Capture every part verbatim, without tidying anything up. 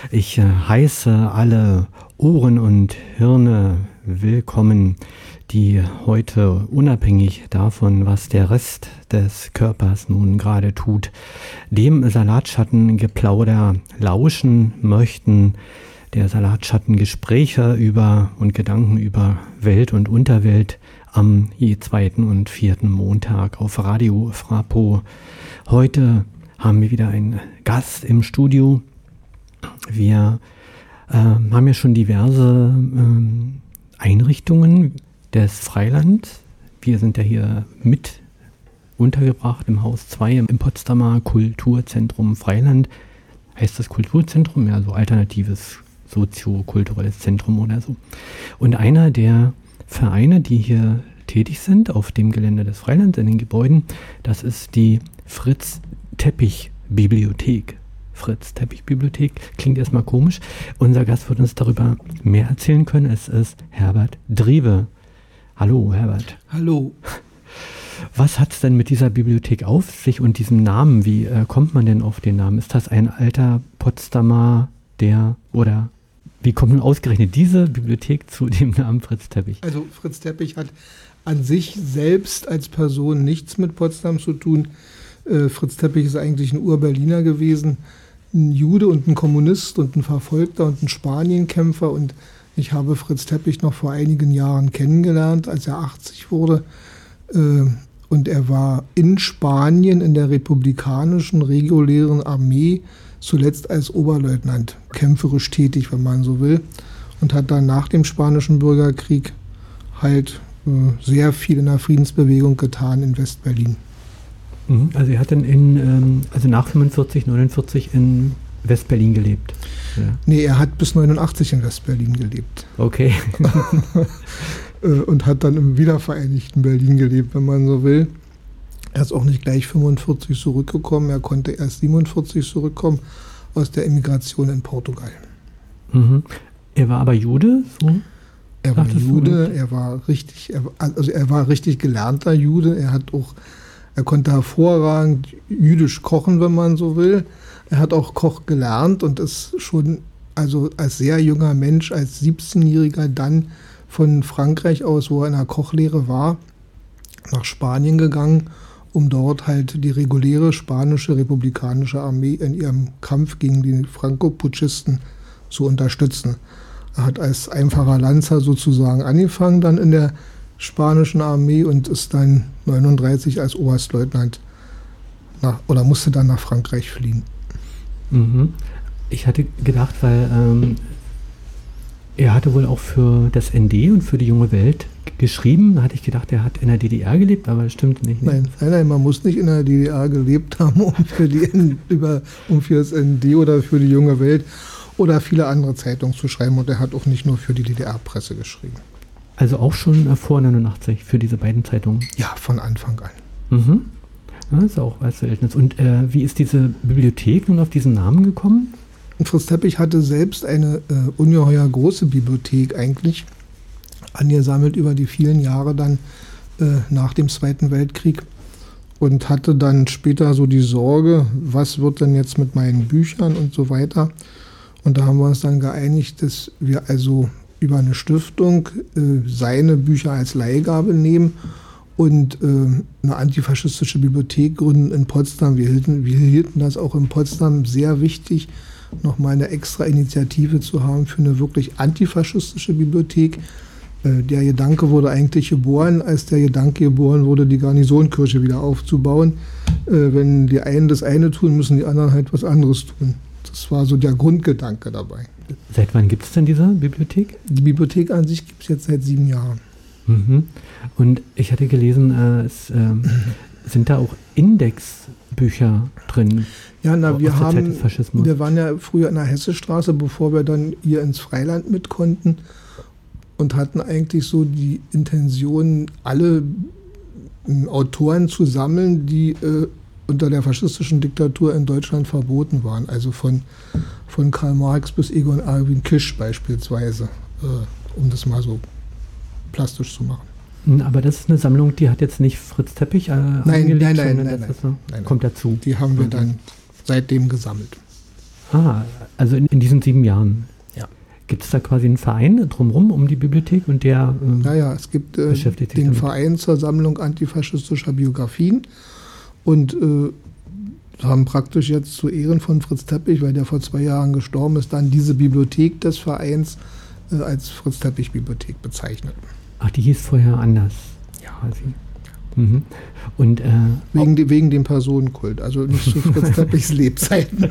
Ich äh, heiße alle Ohren und Hirne willkommen, die heute unabhängig davon, was der Rest des Körpers nun gerade tut, dem Salatschatten-Geplauder lauschen möchten, der Salatschatten-Gespräche über und Gedanken über Welt und Unterwelt am je zweiten und vierten Montag auf Radio Frapo. Heute haben wir wieder einen Gast im Studio. Wir äh, haben ja schon diverse äh, Einrichtungen des Freilands. Wir sind ja hier mit untergebracht im Haus zwei im Potsdamer Kulturzentrum Freiland. Heißt das Kulturzentrum? Ja, so alternatives soziokulturelles Zentrum oder so. Und einer der Vereine, die hier tätig sind auf dem Gelände des Freilands in den Gebäuden, das ist die Fritz-Teppich-Bibliothek. Fritz-Teppich-Bibliothek klingt erstmal komisch. Unser Gast wird uns darüber mehr erzählen können. Es ist Herbert Drewe. Hallo, Herbert. Hallo. Was hat es denn mit dieser Bibliothek auf sich und diesem Namen? Wie äh, kommt man denn auf den Namen? Ist das ein alter Potsdamer, der, oder wie kommt nun ausgerechnet diese Bibliothek zu dem Namen Fritz Teppich? Also Fritz Teppich hat an sich selbst als Person nichts mit Potsdam zu tun. Äh, Fritz Teppich ist eigentlich ein Ur-Berliner gewesen, ein Jude und ein Kommunist und ein Verfolgter und ein Spanienkämpfer. Und ich habe Fritz Teppich noch vor einigen Jahren kennengelernt, als er achtzig wurde. Äh, und er war in Spanien in der republikanischen regulären Armee, zuletzt als Oberleutnant, kämpferisch tätig, wenn man so will. Und hat dann nach dem Spanischen Bürgerkrieg halt äh, sehr viel in der Friedensbewegung getan in Westberlin. Also er hat dann in, ähm, also nach fünfundvierzig, neunundvierzig in Westberlin gelebt? Ja. Nee, er hat bis neunundachtzig in Westberlin gelebt. Okay. Und hat dann im wiedervereinigten Berlin gelebt, wenn man so will. Er ist auch nicht gleich fünfundvierzig zurückgekommen, er konnte erst siebenundvierzig zurückkommen aus der Emigration in Portugal. Mhm. Er war aber Jude? So? Er war Jude, er war richtig, er, also er war richtig gelernter Jude, er hat auch Er konnte hervorragend jüdisch kochen, wenn man so will. Er hat auch Koch gelernt und ist schon also als sehr junger Mensch, als siebzehnjähriger dann von Frankreich aus, wo er in der Kochlehre war, nach Spanien gegangen, um dort halt die reguläre spanische republikanische Armee in ihrem Kampf gegen die Franco-Putschisten zu unterstützen. Er hat als einfacher Lanzer sozusagen angefangen dann in der spanischen Armee und ist dann neununddreißig als Oberstleutnant nach, oder musste dann nach Frankreich fliehen. Mhm. Ich hatte gedacht, weil ähm, er hatte wohl auch für das N D und für die junge Welt geschrieben. Da hatte ich gedacht, er hat in der D D R gelebt, aber das stimmt nicht. Ne? Nein, nein, nein, man muss nicht in der D D R gelebt haben, um für, die, über, um für das N D oder für die junge Welt oder viele andere Zeitungen zu schreiben. Und er hat auch nicht nur für die D D R-Presse geschrieben. Also auch schon äh, vor neunundachtzig für diese beiden Zeitungen? Ja, von Anfang an. Mhm. Ja, das ist auch als Verhältnis. Und äh, wie ist diese Bibliothek nun auf diesen Namen gekommen? Und Fritz Teppich hatte selbst eine äh, ungeheuer große Bibliothek eigentlich, angesammelt über die vielen Jahre dann äh, nach dem Zweiten Weltkrieg und hatte dann später so die Sorge, was wird denn jetzt mit meinen Büchern und so weiter. Und da haben wir uns dann geeinigt, dass wir also über eine Stiftung äh, seine Bücher als Leihgabe nehmen und äh, eine antifaschistische Bibliothek gründen in Potsdam. Wir hielten, wir hielten das auch in Potsdam sehr wichtig, nochmal eine extra Initiative zu haben für eine wirklich antifaschistische Bibliothek. Äh, der Gedanke wurde eigentlich geboren, als der Gedanke geboren wurde, die Garnisonkirche wieder aufzubauen. Äh, wenn die einen das eine tun, müssen die anderen halt was anderes tun. Das war so der Grundgedanke dabei. Seit wann gibt es denn diese Bibliothek? Die Bibliothek an sich gibt es jetzt seit sieben Jahren. Mhm. Und ich hatte gelesen, äh, es äh, sind da auch Indexbücher drin. Ja, na, wir haben, wir waren ja früher in der Hessestraße, bevor wir dann hier ins Freiland mit konnten und hatten eigentlich so die Intention, alle äh, Autoren zu sammeln, die äh, unter der faschistischen Diktatur in Deutschland verboten waren. Also von, von Karl Marx bis Egon Erwin Kisch beispielsweise, äh, um das mal so plastisch zu machen. Aber das ist eine Sammlung, die hat jetzt nicht Fritz Teppich äh, nein, angelegt? Nein, nein, nein, nein, so, nein. Kommt dazu. Die haben wir dann seitdem gesammelt. Ah, also in, in diesen sieben Jahren. Ja. Gibt es da quasi einen Verein drumherum um die Bibliothek und der ähm, Naja, es gibt äh, beschäftigt sich den damit? Verein zur Sammlung antifaschistischer Biografien und äh, haben praktisch jetzt zu Ehren von Fritz Teppich, weil der vor zwei Jahren gestorben ist, dann diese Bibliothek des Vereins äh, als Fritz-Teppich-Bibliothek bezeichnet. Ach, die hieß vorher anders. Ja, quasi. Mhm. Und, äh, wegen, de, wegen dem Personenkult, also nicht zu Fritz Teppichs Lebzeiten.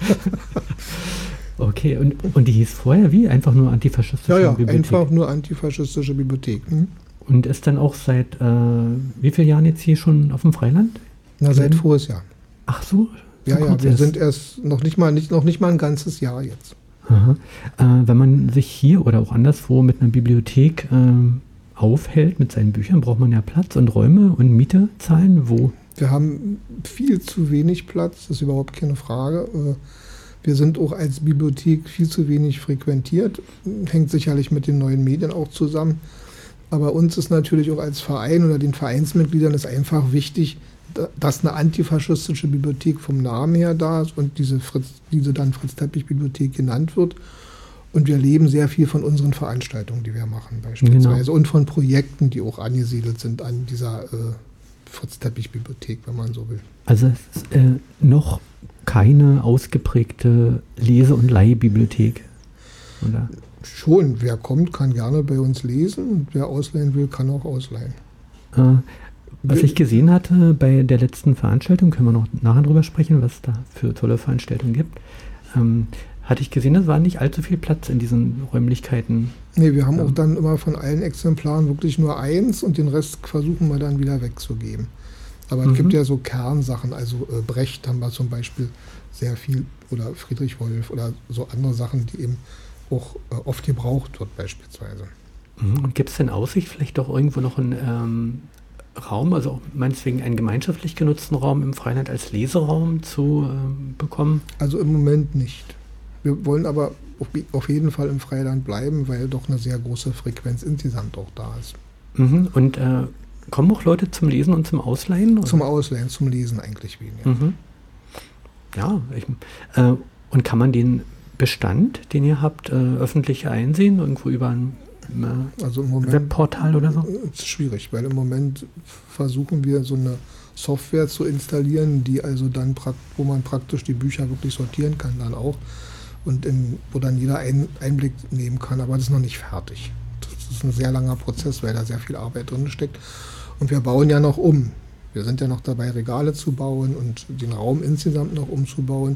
Okay, und, und die hieß vorher wie? Einfach nur antifaschistische ja, ja, Bibliothek? einfach nur antifaschistische Bibliothek. Hm? Und ist dann auch seit äh, wie vielen Jahren jetzt hier schon auf dem Freiland? Na, seit voriges Jahr. Ach so? so ja, ja, wir erst. sind erst noch nicht mal, nicht, noch nicht mal ein ganzes Jahr jetzt. Aha. Äh, wenn man sich hier oder auch anderswo mit einer Bibliothek äh, aufhält mit seinen Büchern, braucht man ja Platz und Räume und Miete zahlen. Wo? Wir haben viel zu wenig Platz, das ist überhaupt keine Frage. Wir sind auch als Bibliothek viel zu wenig frequentiert, hängt sicherlich mit den neuen Medien auch zusammen. Aber uns ist natürlich auch als Verein oder den Vereinsmitgliedern ist einfach wichtig, dass eine antifaschistische Bibliothek vom Namen her da ist und diese, Fritz, diese dann Fritz-Teppich-Bibliothek genannt wird. Und wir leben sehr viel von unseren Veranstaltungen, die wir machen beispielsweise. Genau. Und von Projekten, die auch angesiedelt sind an dieser äh, Fritz-Teppich-Bibliothek, wenn man so will. Also es ist äh, noch keine ausgeprägte Lese- und Leihbibliothek, oder? Schon, wer kommt, kann gerne bei uns lesen und wer ausleihen will, kann auch ausleihen. Äh, was ich gesehen hatte bei der letzten Veranstaltung, können wir noch nachher drüber sprechen, was es da für tolle Veranstaltungen gibt, ähm, hatte ich gesehen, es war nicht allzu viel Platz in diesen Räumlichkeiten. Nee, wir haben ja. auch dann immer von allen Exemplaren wirklich nur eins und den Rest versuchen wir dann wieder wegzugeben. Aber mhm. es gibt ja so Kernsachen, also äh, Brecht haben wir zum Beispiel sehr viel oder Friedrich Wolf oder so andere Sachen, die eben auch äh, oft gebraucht wird beispielsweise. Mhm. Und gibt es denn Aussicht, vielleicht doch irgendwo noch einen ähm, Raum, also meinetwegen einen gemeinschaftlich genutzten Raum im Freiland als Leseraum zu äh, bekommen? Also im Moment nicht. Wir wollen aber auf jeden Fall im Freiland bleiben, weil doch eine sehr große Frequenz insgesamt auch da ist. Mhm. Und äh, kommen auch Leute zum Lesen und zum Ausleihen? Oder? Zum Ausleihen, zum Lesen eigentlich weniger. Mhm. Ja, ich, äh, und kann man den Bestand, den ihr habt, äh, öffentlich einsehen, irgendwo über ein äh, also im Moment, Webportal oder so? Das ist schwierig, weil im Moment versuchen wir so eine Software zu installieren, die also dann, wo man praktisch die Bücher wirklich sortieren kann dann auch und in, wo dann jeder einen Einblick nehmen kann, aber das ist noch nicht fertig. Das ist ein sehr langer Prozess, weil da sehr viel Arbeit drin steckt und wir bauen ja noch um. Wir sind ja noch dabei, Regale zu bauen und den Raum insgesamt noch umzubauen.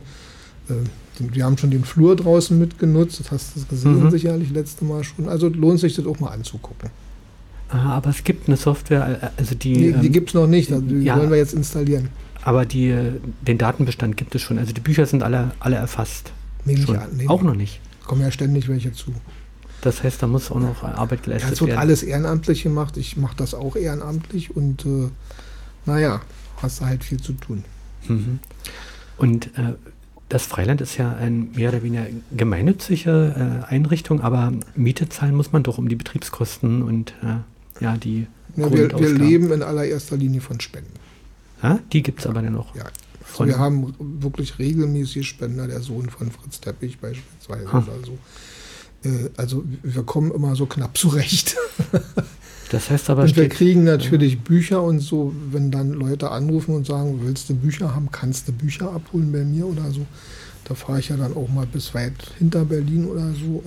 Wir haben schon den Flur draußen mitgenutzt, das hast du gesehen mhm. sicherlich letztes Mal schon. Also lohnt sich das auch mal anzugucken. Ah, aber es gibt eine Software, also die... Nee, die ähm, gibt es noch nicht, also die ja, wollen wir jetzt installieren. Aber die, den Datenbestand gibt es schon, also die Bücher sind alle, alle erfasst. Nee, nicht schon. An, nee, auch noch nicht? Kommen ja ständig welche zu. Das heißt, da muss auch noch Arbeit geleistet werden. Das wird werden. Alles ehrenamtlich gemacht, ich mache das auch ehrenamtlich und äh, naja, hast du halt viel zu tun. Mhm. Und äh, das Freiland ist ja eine mehr oder weniger gemeinnützige äh, Einrichtung, aber Miete zahlen muss man doch um die Betriebskosten und äh, ja, die ja, wir, wir leben in allererster Linie von Spenden. Ja, die gibt es ja. aber dann noch. Ja, also wir haben wirklich regelmäßig Spender, der Sohn von Fritz Teppich beispielsweise ha. oder so. Äh, also wir kommen immer so knapp zurecht. Das heißt aber, und wir kriegen natürlich ja. Bücher und so, wenn dann Leute anrufen und sagen, willst du Bücher haben, kannst du Bücher abholen bei mir oder so. Da fahre ich ja dann auch mal bis weit hinter Berlin oder so.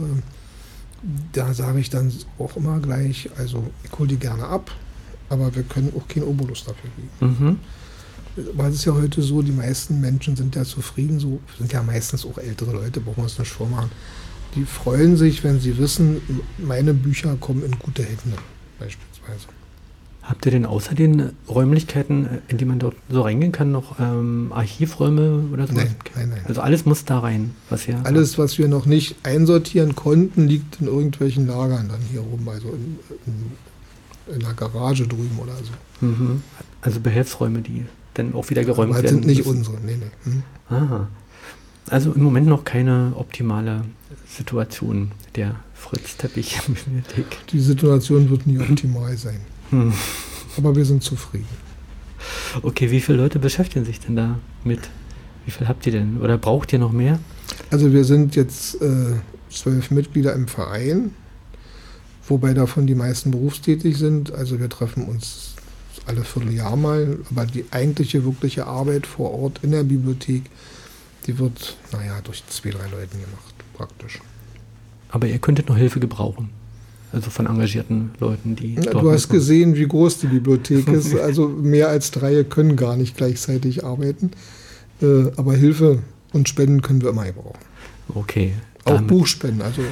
Da sage ich dann auch immer gleich, also ich hole die gerne ab, aber wir können auch keinen Obolus dafür geben. Mhm. Weil es ist ja heute so, die meisten Menschen sind ja zufrieden, so sind ja meistens auch ältere Leute, brauchen wir uns nicht vormachen. Die freuen sich, wenn sie wissen, meine Bücher kommen in gute Hände. Beispielsweise. Habt ihr denn außer den Räumlichkeiten, in die man dort so reingehen kann, noch ähm, Archivräume oder so? Nein, nein, nein. Also alles muss da rein, was ihr Alles, was wir noch nicht einsortieren konnten, liegt in irgendwelchen Lagern dann hier oben, also in, in, in der Garage drüben oder so. Mhm. Also Behelfsräume, die dann auch wieder geräumt aber werden. Das sind nicht unsere, nee, nee. Hm. Aha. Also im Moment noch keine optimale Situation der Fritz-Teppich-Bibliothek. Die Situation wird nie optimal sein. Hm. Aber wir sind zufrieden. Okay, wie viele Leute beschäftigen sich denn da mit? Wie viel habt ihr denn? Oder braucht ihr noch mehr? Also wir sind jetzt äh, zwölf Mitglieder im Verein, wobei davon die meisten berufstätig sind. Also wir treffen uns alle Vierteljahr mal, aber die eigentliche, wirkliche Arbeit vor Ort in der Bibliothek, die wird, naja, durch zwei, drei Leuten gemacht, praktisch. Aber ihr könntet noch Hilfe gebrauchen, also von engagierten Leuten, die Na, dort du hast mitmachen. gesehen, wie groß die Bibliothek ist, also mehr als drei können gar nicht gleichzeitig arbeiten, äh, aber Hilfe und Spenden können wir immer gebrauchen. Okay. Auch Buchspenden, also...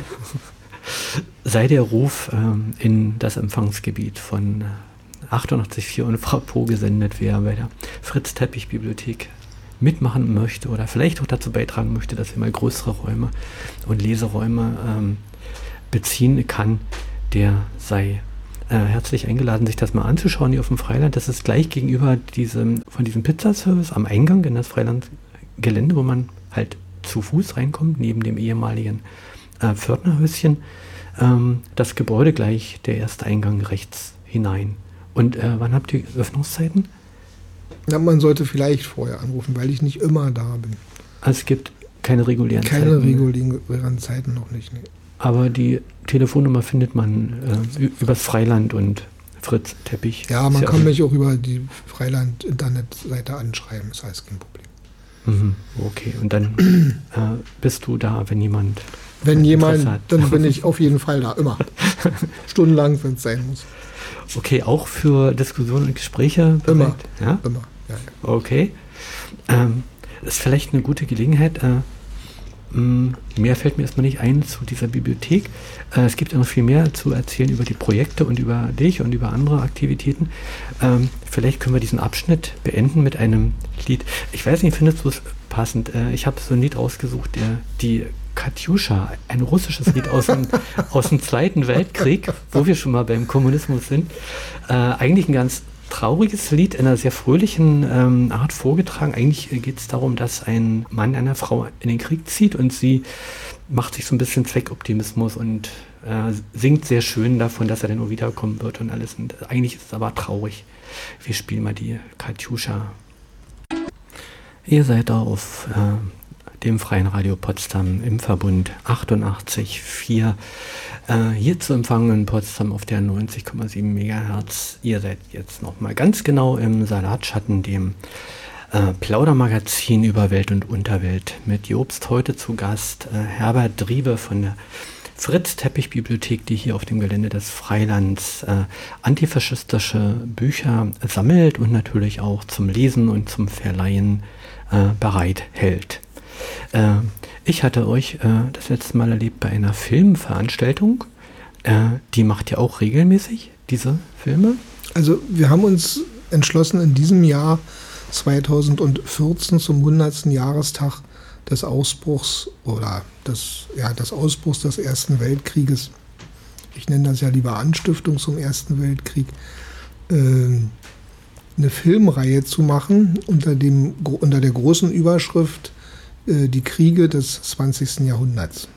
Sei der Ruf ähm, in das Empfangsgebiet von achtundachtzig Komma vier und Frapo gesendet, wer bei der Fritz-Teppich-Bibliothek mitmachen möchte oder vielleicht auch dazu beitragen möchte, dass wir mal größere Räume und Leseräume ähm, beziehen kann, der sei äh, herzlich eingeladen, sich das mal anzuschauen hier auf dem Freiland. Das ist gleich gegenüber diesem, von diesem Pizzaservice am Eingang in das Freilandgelände, wo man halt zu Fuß reinkommt, neben dem ehemaligen äh, Pförtnerhäuschen. Ähm, das Gebäude gleich, der erste Eingang rechts hinein. Und äh, wann habt ihr Öffnungszeiten? Ja, man sollte vielleicht vorher anrufen, weil ich nicht immer da bin. Also es gibt keine regulären Keine Zeiten. Keine regulären Zeiten noch nicht, nee. Aber die Telefonnummer findet man äh, übers Freiland und Fritz Teppich. Ja, man ja kann mich auch über die Freiland-Internetseite anschreiben, das heißt kein Problem. Mhm, okay, und dann äh, bist du da, wenn jemand Wenn jemand, hat. Dann bin ich auf jeden Fall da, immer. Stundenlang, wenn es sein muss. Okay, auch für Diskussionen und Gespräche? Immer, ja? immer. Ja, ja. Okay. Ähm, das ist vielleicht eine gute Gelegenheit. Äh, mh, mehr fällt mir erstmal nicht ein zu dieser Bibliothek. Äh, es gibt ja noch viel mehr zu erzählen über die Projekte und über dich und über andere Aktivitäten. Ähm, vielleicht können wir diesen Abschnitt beenden mit einem Lied. Ich weiß nicht, findest du es passend? Äh, ich habe so ein Lied ausgesucht, der die Katjuscha, ein russisches Lied aus dem, aus dem Zweiten Weltkrieg, wo wir schon mal beim Kommunismus sind. Äh, eigentlich ein ganz trauriges Lied in einer sehr fröhlichen ähm, Art vorgetragen. Eigentlich äh, geht es darum, dass ein Mann einer Frau in den Krieg zieht und sie macht sich so ein bisschen Zweckoptimismus und äh, singt sehr schön davon, dass er dann nur wiederkommen wird und alles. Und eigentlich ist es aber traurig. Wir spielen mal die Katjuscha. Ihr seid auf äh, dem Freien Radio Potsdam im Verbund achtundachtzig Komma vier. Äh, hier zu empfangen in Potsdam auf der neunzig Komma sieben Megahertz. Ihr seid jetzt nochmal ganz genau im Salatschatten, dem äh, Plaudermagazin über Welt und Unterwelt mit Jobst. Heute zu Gast äh, Herbert Driebe von der Fritz-Teppich-Bibliothek, die hier auf dem Gelände des Freilands äh, antifaschistische Bücher sammelt und natürlich auch zum Lesen und zum Verleihen äh, bereithält. Äh, ich hatte euch äh, das letzte Mal erlebt bei einer Filmveranstaltung. Äh, die macht ihr auch regelmäßig, diese Filme? Also wir haben uns entschlossen, in diesem Jahr zweitausendvierzehn zum hundertsten Jahrestag des Ausbruchs oder des, ja, des Ausbruchs des Ersten Weltkrieges, ich nenne das ja lieber Anstiftung zum Ersten Weltkrieg, äh, eine Filmreihe zu machen unter, dem, unter der großen Überschrift Die Kriege des zwanzigsten Jahrhunderts.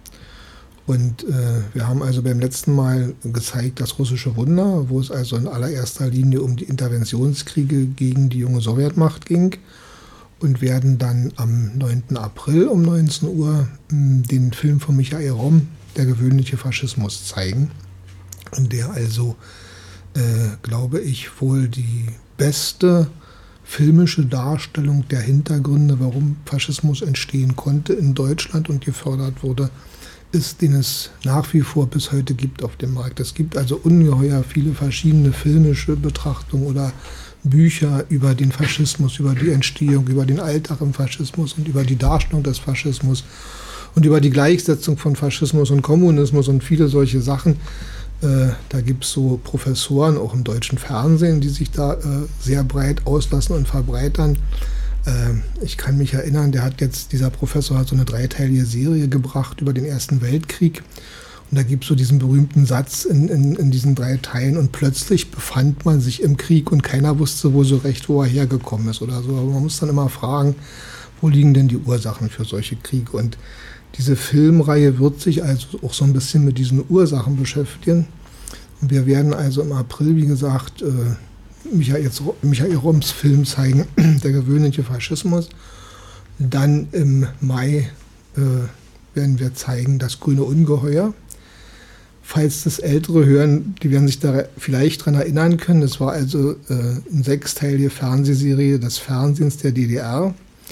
Und äh, wir haben also beim letzten Mal gezeigt das russische Wunder, wo es also in allererster Linie um die Interventionskriege gegen die junge Sowjetmacht ging, und werden dann am neunten April um neunzehn Uhr mh, den Film von Michael Romm, Der gewöhnliche Faschismus, zeigen, in der also, äh, glaube ich, wohl die beste filmische Darstellung der Hintergründe, warum Faschismus entstehen konnte in Deutschland und gefördert wurde, ist, den es nach wie vor bis heute gibt auf dem Markt. Es gibt also ungeheuer viele verschiedene filmische Betrachtungen oder Bücher über den Faschismus, über die Entstehung, über den Alltag im Faschismus und über die Darstellung des Faschismus und über die Gleichsetzung von Faschismus und Kommunismus und viele solche Sachen. Äh, da gibt es so Professoren, auch im deutschen Fernsehen, die sich da äh, sehr breit auslassen und verbreitern. Äh, ich kann mich erinnern, der hat jetzt, dieser Professor hat so eine dreiteilige Serie gebracht über den Ersten Weltkrieg. Und da gibt es so diesen berühmten Satz in, in, in diesen drei Teilen: Und plötzlich befand man sich im Krieg und keiner wusste wohl so recht, wo er hergekommen ist oder so. Aber man muss dann immer fragen, wo liegen denn die Ursachen für solche Kriege? Und diese Filmreihe wird sich also auch so ein bisschen mit diesen Ursachen beschäftigen. Und wir werden also im April, wie gesagt, äh, Michael, Michael Romms Film zeigen, Der gewöhnliche Faschismus. Dann im Mai äh, werden wir zeigen das Grüne Ungeheuer. Falls das Ältere hören, die werden sich da vielleicht dran erinnern können. Es war also äh, eine sechsteilige Fernsehserie des Fernsehens der D D R,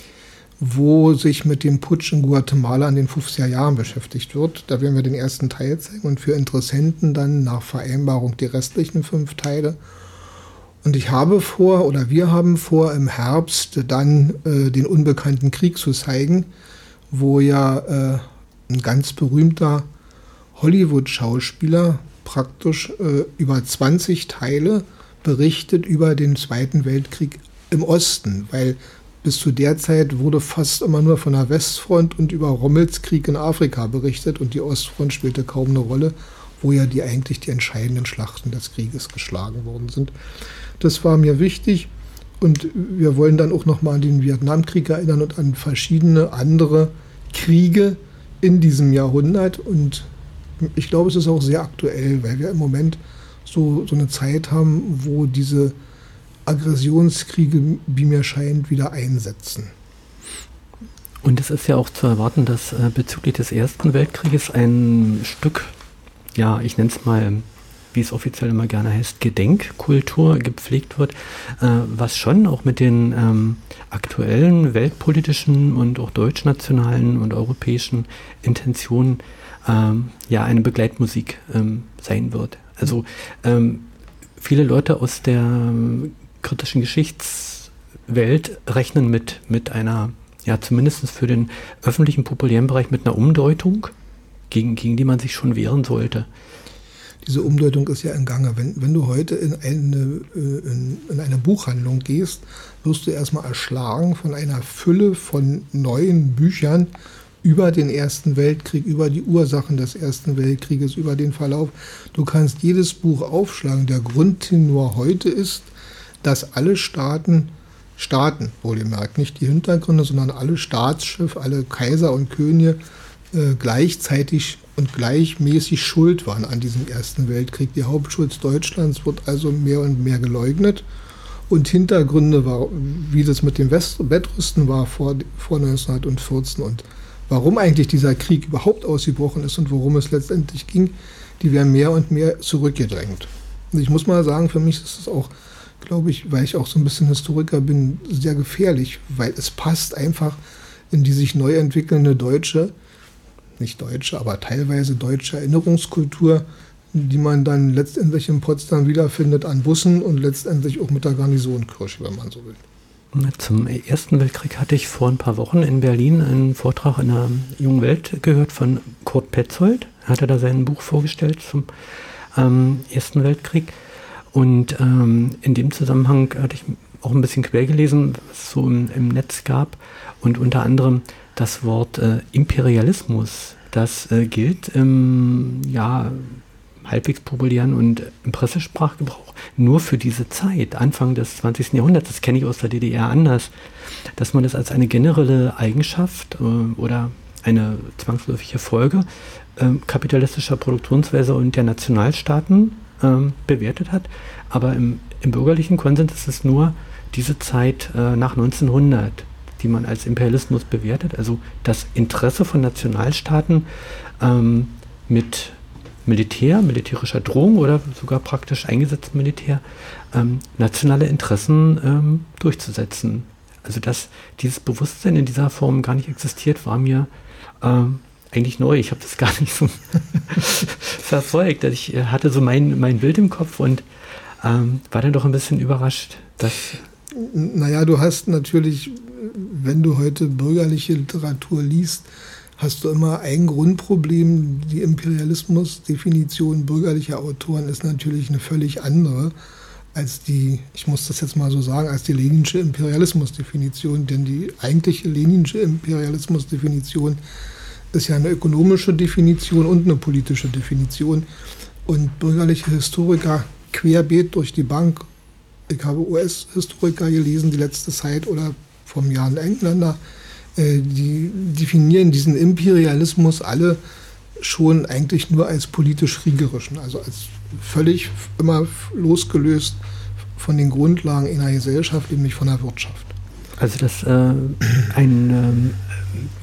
wo sich mit dem Putsch in Guatemala in den fünfziger Jahren beschäftigt wird. Da werden wir den ersten Teil zeigen und für Interessenten dann nach Vereinbarung die restlichen fünf Teile. Und ich habe vor, oder wir haben vor, im Herbst dann äh, den Unbekannten Krieg zu zeigen, wo ja äh, ein ganz berühmter Hollywood-Schauspieler praktisch äh, über zwanzig Teile berichtet über den Zweiten Weltkrieg im Osten, weil bis zu der Zeit wurde fast immer nur von der Westfront und über Rommels Krieg in Afrika berichtet und die Ostfront spielte kaum eine Rolle, wo ja die eigentlich die entscheidenden Schlachten des Krieges geschlagen worden sind. Das war mir wichtig und wir wollen dann auch nochmal an den Vietnamkrieg erinnern und an verschiedene andere Kriege in diesem Jahrhundert und ich glaube, es ist auch sehr aktuell, weil wir im Moment so, so eine Zeit haben, wo diese Aggressionskriege, wie mir scheint, wieder einsetzen. Und es ist ja auch zu erwarten, dass äh, bezüglich des Ersten Weltkrieges ein Stück, ja, ich nenne es mal, wie es offiziell immer gerne heißt, Gedenkkultur gepflegt wird, äh, was schon auch mit den ähm, aktuellen weltpolitischen und auch deutschnationalen und europäischen Intentionen ähm, ja eine Begleitmusik ähm, sein wird. Also ähm, viele Leute aus der ähm, kritischen Geschichtswelt rechnen mit, mit einer, ja zumindest für den öffentlichen populären Bereich, mit einer Umdeutung, gegen, gegen die man sich schon wehren sollte. Diese Umdeutung ist ja in Gange. Wenn, wenn du heute in eine, in, in eine Buchhandlung gehst, wirst du erstmal erschlagen von einer Fülle von neuen Büchern über den Ersten Weltkrieg, über die Ursachen des Ersten Weltkrieges, über den Verlauf. Du kannst jedes Buch aufschlagen. Der Grundtenor heute ist, dass alle Staaten, Staaten, wohlgemerkt, nicht die Hintergründe, sondern alle Staatsschiffe, alle Kaiser und Könige äh, gleichzeitig und gleichmäßig schuld waren an diesem Ersten Weltkrieg. Die Hauptschuld Deutschlands wird also mehr und mehr geleugnet. Und Hintergründe, war, wie das mit dem West- Wettrüsten war vor, vor neunzehnhundertvierzehn und warum eigentlich dieser Krieg überhaupt ausgebrochen ist und worum es letztendlich ging, die werden mehr und mehr zurückgedrängt. Und ich muss mal sagen, für mich ist es auch, glaube ich, weil ich auch so ein bisschen Historiker bin, sehr gefährlich, weil es passt einfach in die sich neu entwickelnde deutsche, nicht deutsche, aber teilweise deutsche Erinnerungskultur, die man dann letztendlich in Potsdam wiederfindet an Bussen und letztendlich auch mit der Garnisonkirche, wenn man so will. Zum Ersten Weltkrieg hatte ich vor ein paar Wochen in Berlin einen Vortrag in der Jungen Welt gehört von Kurt Petzold. Er hatte da sein Buch vorgestellt zum ähm, Ersten Weltkrieg. Und ähm, in dem Zusammenhang hatte ich auch ein bisschen quer gelesen, was es so im, im Netz gab. Und unter anderem das Wort äh, Imperialismus, das äh, gilt im ja, halbwegs populären und im Pressesprachgebrauch nur für diese Zeit, Anfang des zwanzigsten Jahrhunderts. Das kenne ich aus der D D R anders, dass man das als eine generelle Eigenschaft äh, oder eine zwangsläufige Folge äh, kapitalistischer Produktionsweise und der Nationalstaaten äh, bewertet hat. Aber im, im bürgerlichen Konsens ist es nur diese Zeit äh, nach neunzehnhundert, die man als Imperialismus bewertet, also das Interesse von Nationalstaaten ähm, mit Militär, militärischer Drohung oder sogar praktisch eingesetztem Militär, ähm, nationale Interessen ähm, durchzusetzen. Also dass dieses Bewusstsein in dieser Form gar nicht existiert, war mir ähm, eigentlich neu. Ich habe das gar nicht so verfolgt. Also ich hatte so mein, mein Bild im Kopf und ähm, war dann doch ein bisschen überrascht, dass... Naja, du hast natürlich, wenn du heute bürgerliche Literatur liest, hast du immer ein Grundproblem. Die Imperialismusdefinition bürgerlicher Autoren ist natürlich eine völlig andere als die, ich muss das jetzt mal so sagen, als die leninische Imperialismusdefinition. Denn die eigentliche leninische Imperialismusdefinition ist ja eine ökonomische Definition und eine politische Definition. Und bürgerliche Historiker querbeet durch die Bank, ich habe U S-Historiker gelesen die letzte Zeit oder vom Jahr ein Engländer, die definieren diesen Imperialismus alle schon eigentlich nur als politisch-kriegerischen, also als völlig immer losgelöst von den Grundlagen einer Gesellschaft, nämlich von der Wirtschaft. Also dass äh, ein ähm,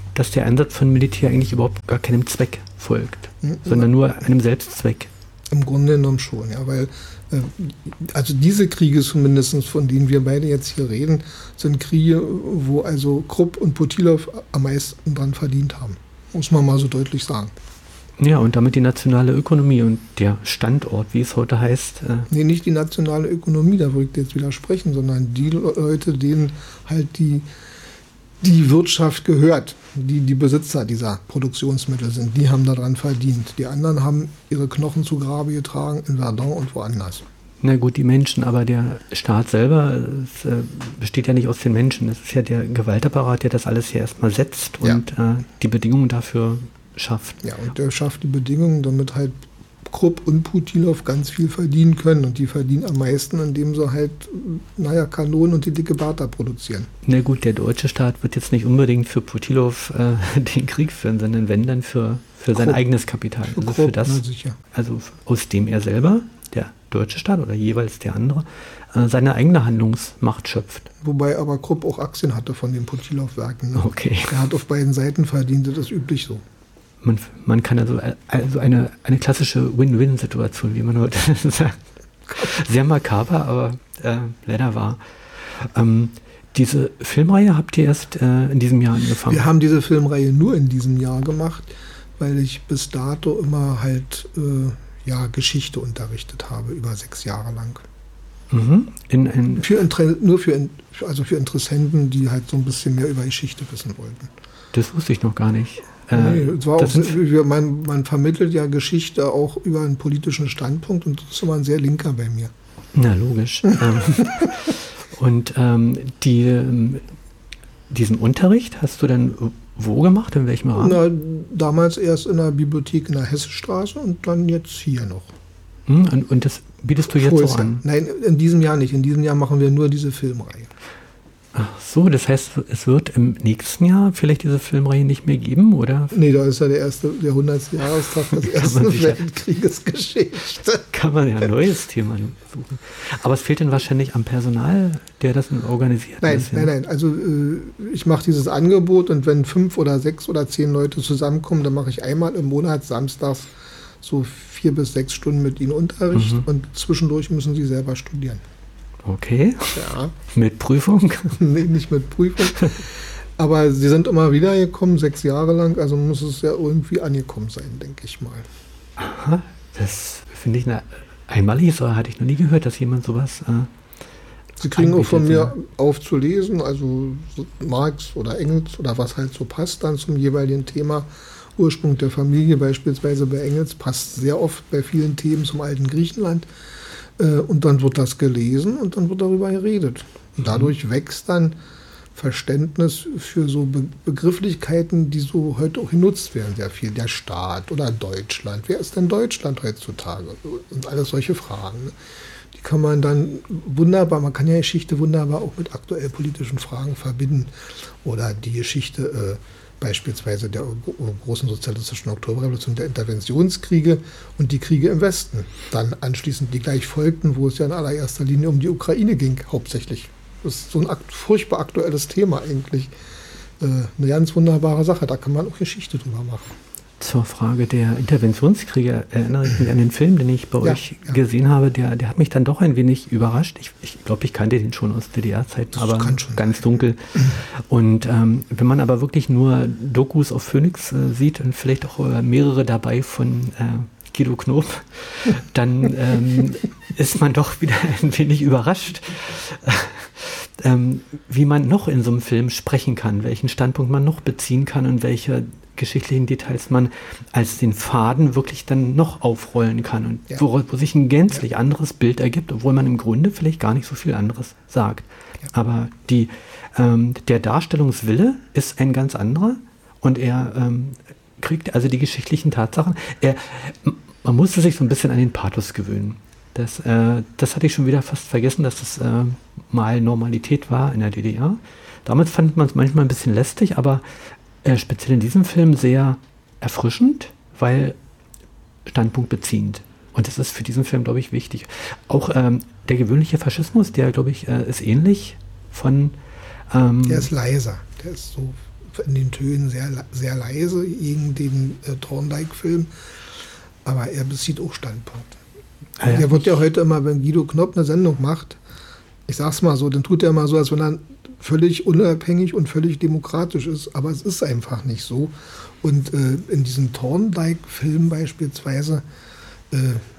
dass der Einsatz von Militär eigentlich überhaupt gar keinem Zweck folgt, mhm. sondern nur einem Selbstzweck. Im Grunde genommen schon, ja, weil äh, also diese Kriege zumindest, von denen wir beide jetzt hier reden, sind Kriege, wo also Krupp und Putilov am meisten dran verdient haben. Muss man mal so deutlich sagen. Ja, und damit die nationale Ökonomie und der Standort, wie es heute heißt. Äh nee, nicht die nationale Ökonomie, da würde ich jetzt widersprechen, sondern die Leute, denen halt die, die Wirtschaft gehört, die die Besitzer dieser Produktionsmittel sind, die haben daran verdient. Die anderen haben ihre Knochen zu Grabe getragen in Verdun und woanders. Na gut, die Menschen, aber der Staat selber es, äh, besteht ja nicht aus den Menschen. Es ist ja der Gewaltapparat, der das alles hier erstmal setzt und ja. äh, die Bedingungen dafür schafft. Ja, und der schafft die Bedingungen, damit halt Krupp und Putilov ganz viel verdienen können. Und die verdienen am meisten, indem sie halt, naja, Kanonen und die dicke Bertha produzieren. Na gut, der deutsche Staat wird jetzt nicht unbedingt für Putilov äh, den Krieg führen, sondern wenn dann für, für sein Krupp. eigenes Kapital. Für also Krupp, für das, na sicher. also aus dem er selber, der deutsche Staat oder jeweils der andere, äh, seine eigene Handlungsmacht schöpft. Wobei aber Krupp auch Aktien hatte von den Putilov-Werken. Ne? Okay. Er hat auf beiden Seiten verdient, das ist üblich so. Man, man kann also, also eine, eine klassische Win-Win-Situation, wie man heute sagt. Sehr makaber, aber äh, leider wahr. Ähm, diese Filmreihe habt ihr erst äh, in diesem Jahr angefangen? Wir haben diese Filmreihe nur in diesem Jahr gemacht, weil ich bis dato immer halt äh, ja, Geschichte unterrichtet habe, über sechs Jahre lang. Mhm. In, in für Inter- nur für, also für Interessenten, die halt so ein bisschen mehr über Geschichte wissen wollten. Das wusste ich noch gar nicht. Nee, es war auch, man, man vermittelt ja Geschichte auch über einen politischen Standpunkt und das ist immer ein sehr linker bei mir. Na, logisch. Und ähm, die, diesen Unterricht hast du dann wo gemacht? In welchem Rahmen? Na, damals erst in der Bibliothek in der Hessestraße und dann jetzt hier noch. Hm, und, und das bietest du jetzt Vorher, auch an? Nein, in diesem Jahr nicht. In diesem Jahr machen wir nur diese Filmreihe. Ach so, das heißt, es wird im nächsten Jahr vielleicht diese Filmreihe nicht mehr geben, oder? Nee, da ist ja der erste, der hundertste Jahrestag des Ersten Weltkrieges Geschichte. Kann man ja ein neues Thema suchen. Aber es fehlt dann wahrscheinlich am Personal, der das organisiert. Nein, ist, ja? nein, nein. Also ich mache dieses Angebot und wenn fünf oder sechs oder zehn Leute zusammenkommen, dann mache ich einmal im Monat samstags so vier bis sechs Stunden mit ihnen Unterricht mhm. und zwischendurch müssen sie selber studieren. Okay. Ja. Mit Prüfung? Nee, nicht mit Prüfung. Aber sie sind immer wieder gekommen, sechs Jahre lang, also muss es ja irgendwie angekommen sein, denke ich mal. Aha, das finde ich eine einmalige Sache, hatte ich noch nie gehört, dass jemand sowas äh, Sie kriegen auch von mir aufzulesen, also Marx oder Engels oder was halt so passt dann zum jeweiligen Thema. Ursprung der Familie beispielsweise bei Engels passt sehr oft bei vielen Themen zum alten Griechenland. Und dann wird das gelesen und dann wird darüber geredet. Und dadurch wächst dann Verständnis für so Be- Begrifflichkeiten, die so heute auch genutzt werden, sehr viel. Der Staat oder Deutschland. Wer ist denn Deutschland heutzutage? Und alles solche Fragen. Die kann man dann wunderbar, man kann ja Geschichte wunderbar auch mit aktuell politischen Fragen verbinden. Oder die Geschichte äh, beispielsweise der großen sozialistischen Oktoberrevolution, der Interventionskriege und die Kriege im Westen. Dann anschließend die gleich folgten, wo es ja in allererster Linie um die Ukraine ging, hauptsächlich. Das ist so ein akt- furchtbar aktuelles Thema eigentlich. Äh, eine ganz wunderbare Sache, da kann man auch Geschichte drüber machen. Zur Frage der Interventionskriege erinnere ich mich an den Film, den ich bei Ja, euch ja. gesehen habe. Der, der hat mich dann doch ein wenig überrascht. Ich, ich glaube, ich kannte den schon aus D D R-Zeiten, Das aber kann schon ganz sein. dunkel. Und ähm, wenn man aber wirklich nur Dokus auf Phoenix äh, sieht und vielleicht auch äh, mehrere dabei von äh, Guido Knob, dann ähm, ist man doch wieder ein wenig überrascht, ähm, wie man noch in so einem Film sprechen kann, welchen Standpunkt man noch beziehen kann und welche geschichtlichen Details man als den Faden wirklich dann noch aufrollen kann und Ja. wo, wo sich ein gänzlich ja. anderes Bild ergibt, obwohl man im Grunde vielleicht gar nicht so viel anderes sagt. Ja. Aber die, ähm, der Darstellungswille ist ein ganz anderer und er ähm, kriegt also die geschichtlichen Tatsachen. Er, man musste sich so ein bisschen an den Pathos gewöhnen. Das, äh, das hatte ich schon wieder fast vergessen, dass das äh, mal Normalität war in der D D R. Damals fand man es manchmal ein bisschen lästig, aber äh, speziell in diesem Film sehr erfrischend, weil Standpunkt beziehend. Und das ist für diesen Film, glaube ich, wichtig. Auch ähm, der gewöhnliche Faschismus, der, glaube ich, äh, ist ähnlich von... Ähm, Der ist leiser, der ist so in den Tönen sehr, sehr leise gegen den äh, Thorndike-Film, aber er bezieht auch Standpunkt. Ah, ja. Der wird ja heute immer, wenn Guido Knopp eine Sendung macht, ich sag's mal so, dann tut er immer so, als wenn er völlig unabhängig und völlig demokratisch ist, aber es ist einfach nicht so. Und äh, in diesem Thorndike-Film beispielsweise, äh,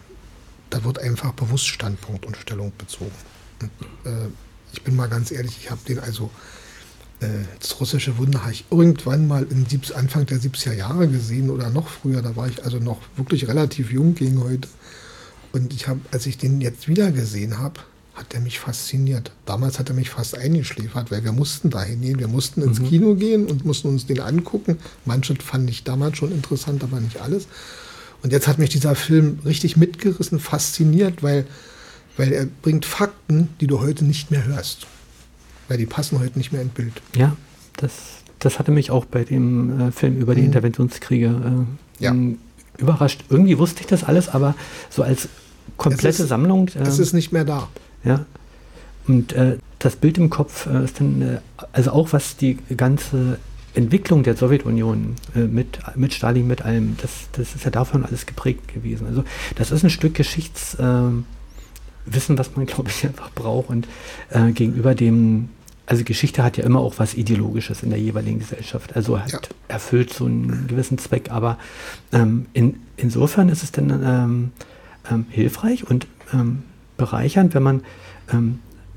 da wird einfach bewusst Standpunkt und Stellung bezogen. Und, äh, ich bin mal ganz ehrlich, ich habe den also, äh, das russische Wunder habe ich irgendwann mal in sieb- Anfang der siebziger Jahre gesehen oder noch früher, da war ich also noch wirklich relativ jung gegen heute. Und ich habe, als ich den jetzt wieder gesehen habe, hat er mich fasziniert. Damals hat er mich fast eingeschläfert, weil wir mussten da hingehen. Wir mussten ins mhm. Kino gehen und mussten uns den angucken. Manches fand ich damals schon interessant, aber nicht alles. Und jetzt hat mich dieser Film richtig mitgerissen, fasziniert, weil, weil er bringt Fakten, die du heute nicht mehr hörst. Weil die passen heute nicht mehr ins Bild. Ja, das, das hatte mich auch bei dem äh, Film über die mhm. Interventionskriege äh, ja. überrascht. Irgendwie wusste ich das alles, aber so als komplette es ist, Sammlung. Äh, es ist nicht mehr da. Ja, und äh, das Bild im Kopf äh, ist dann, äh, also auch was die ganze Entwicklung der Sowjetunion äh, mit, mit Stalin, mit allem, das, das ist ja davon alles geprägt gewesen. Also das ist ein Stück Geschichtswissen, äh, was man, glaube ich, einfach braucht. Und äh, gegenüber dem, also Geschichte hat ja immer auch was Ideologisches in der jeweiligen Gesellschaft. Also hat ja. erfüllt so einen gewissen Zweck, aber ähm, in, insofern ist es dann ähm, ähm, hilfreich und ähm, bereichernd, wenn man, ähm,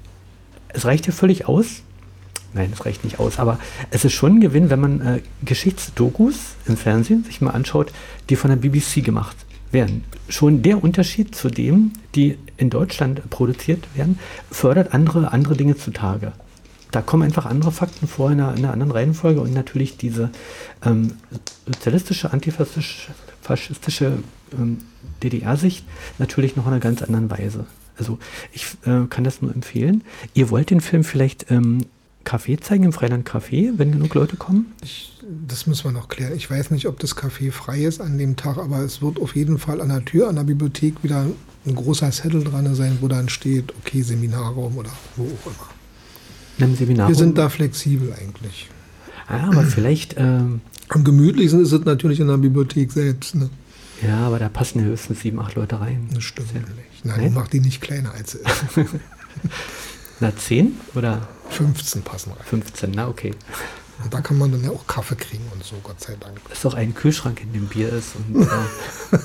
es reicht ja völlig aus, nein, es reicht nicht aus, aber es ist schon ein Gewinn, wenn man äh, Geschichtsdokus im Fernsehen sich mal anschaut, die von der B B C gemacht werden. Schon der Unterschied zu dem, die in Deutschland produziert werden, fördert andere, andere Dinge zutage. Da kommen einfach andere Fakten vor in einer, in einer anderen Reihenfolge und natürlich diese ähm, sozialistische, antifaschistische ähm, D D R-Sicht natürlich noch in einer ganz anderen Weise. Also ich äh, kann das nur empfehlen. Ihr wollt den Film vielleicht ähm, Café zeigen, im Freiland Café, wenn genug Leute kommen? Ich, das müssen wir noch klären. Ich weiß nicht, ob das Café frei ist an dem Tag, aber es wird auf jeden Fall an der Tür, an der Bibliothek wieder ein großer Zettel dran sein, wo dann steht, okay, Seminarraum oder wo auch immer. Im Seminarraum? Wir sind da flexibel eigentlich. Ah, aber vielleicht... Ähm, Am gemütlichsten ist es natürlich in der Bibliothek selbst, ne? Ja, aber da passen ja höchstens sieben, acht Leute rein. Das stimmt ja nicht. Nein, Nein? Mach die nicht kleiner als sie ist. Na, zehn oder? fünfzehn passen rein. fünfzehn, na okay. Und da kann man dann ja auch Kaffee kriegen und so, Gott sei Dank. Dass doch ein Kühlschrank in dem Bier ist. Und, äh,